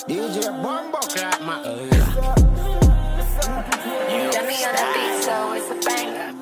DJ Bumbo Clap, man. Got me on that beat, so it's a banger.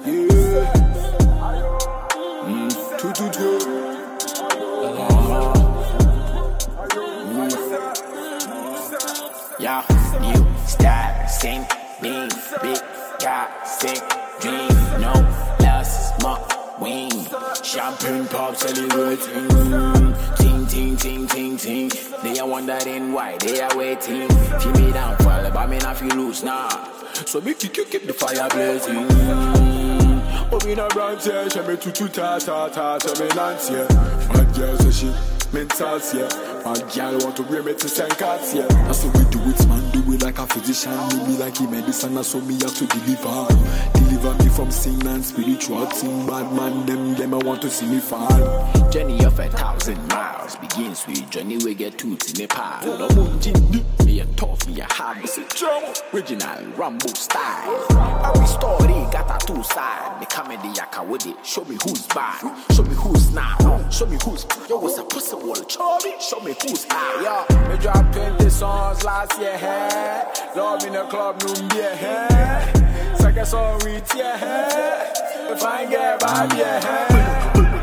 Yeah, new style, same thing, big got sick dream, no less smoke wing, champagne pop celebrating, ting ting ting ting ting. They are wondering why they are waiting. Feel me down, fall, but me not feel loose now. So me keep the fire blazing. Oh, me no branch here, she me too ta she me dance here. Bad girl say she mental here. Bad girl want to bring me to St. Cat's here. That's the way do it, man. Do it like a physician. Me be like a medicine, that's so me have to deliver. Deliver me from sin and spiritual thing. Bad man, them I want to see me fall. Journey of 1,000 miles begins with Johnny we get to Nepal. No moon, me a tough, me a hard, me say drum. Original Rambo style. Every story got a two side. Me comedy yaka with it. Show me who's bad. Show me who's not. Show me who's. Yo, what's a pussy wall? Show me who's high. Yo, me drop 20 songs last year. Hey. Love in the club, no be a hey. Second song with your hey. If I get bad, yeah.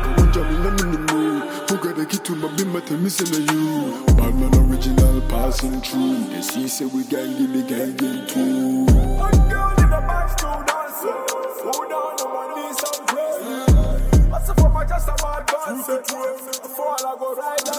Who gotta get to my bimba to missing you? Bad man original passing through. They see say we gang me gang too. One girl in the back still dancing. Slow down the money some crazy. What's the fuck? I just a mad dance. Before I go right down.